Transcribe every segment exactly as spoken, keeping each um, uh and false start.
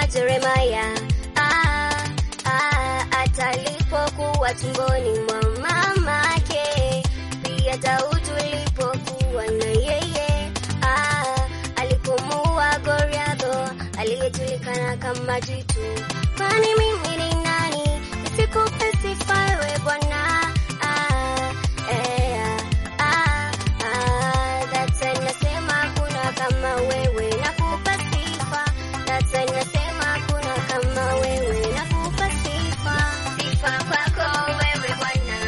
kama Jeremiah, ah, ah, atalipokuwa tumboni mwa mamake, pia Daudi alipokuwa na yeye, ah, alipomua Goliath aliyejulikana kama jitu. Kwani mimi ni nani nisikupe sifa wewe Bwana? Ah, eh, ah, ah, that's why nasema kuna kama wewe, nakupa sifa. That's why nasema kuna kama wewe, nakupa sifa. Sifa kwako wewe Bwana,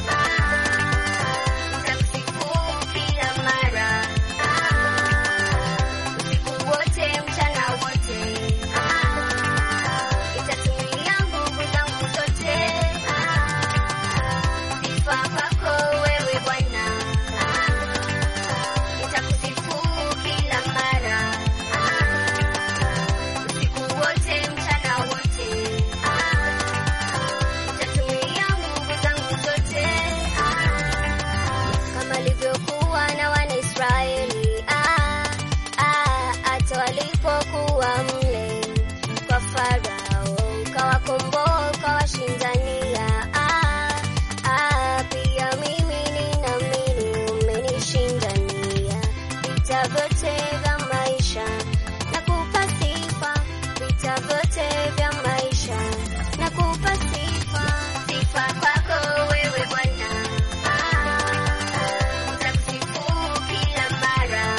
ah, nitakusifu kila mara, ah, usiku wote mchana wote, ah, itatumia nguvu zangu zote, ah, sifa kwako wewe Bwana, ah, nitakusifu kila mara, ah, usiku wote mchana wote, ah, itatumia nguvu zangu zote, ah, kama ilivyokuwa na Wanaisraeli, ah, ah, hata walipokuwa mle kwa Farao, ukawakomboa ukawashindania, ah, ah, pia mimi ninaamini umenishindania vita vyote vya maisha, nakupa sifa. Vita vyote vya maisha, nakupa sifa. Sifa kwako wewe Bwana, ah, nitakusifu kila mara,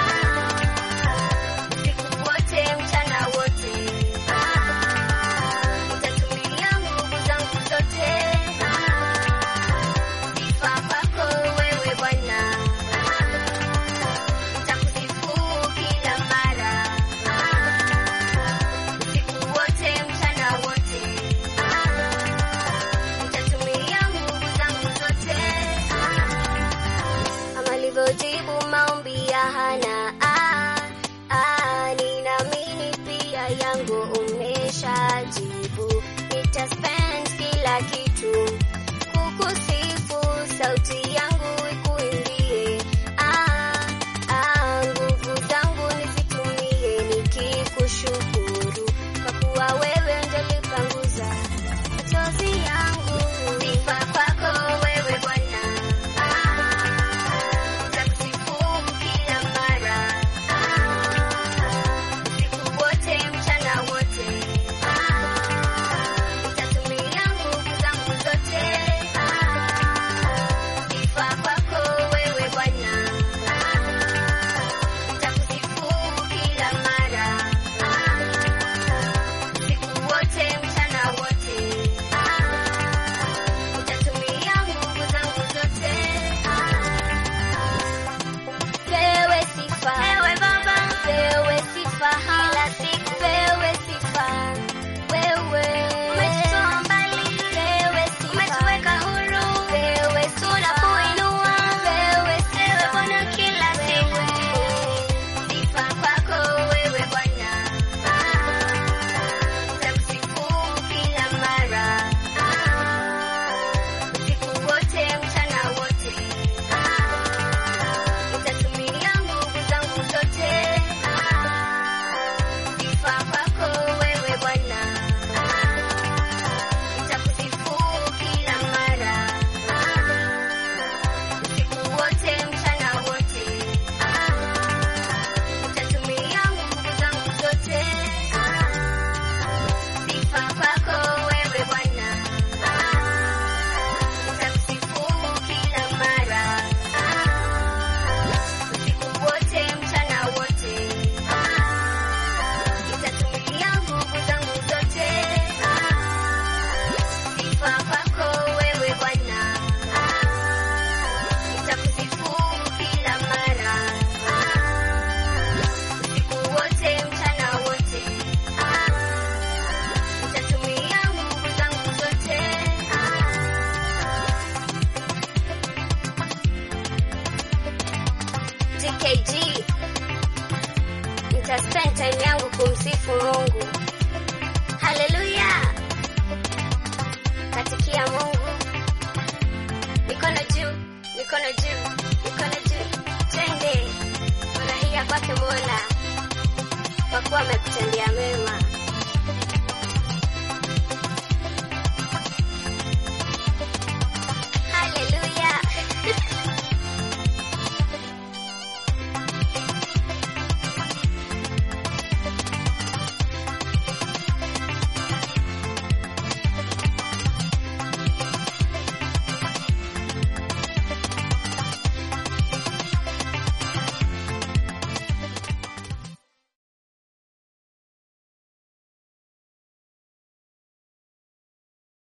ah, usiku wote mchana wote, ah, nitatumia nguvu zangu zote, ah, sifa kwako wewe Bwana, ah, nitakusifu kila mara, ah, usiku wote mchana wote, ah, nitatumia nguvu zangu zote, ah, kama alivyojibu maombi ya Hana, ah, ah, ninaamini pia yangu umeshajibu. Nitaspend kila kitu kukusifu, sauti yangu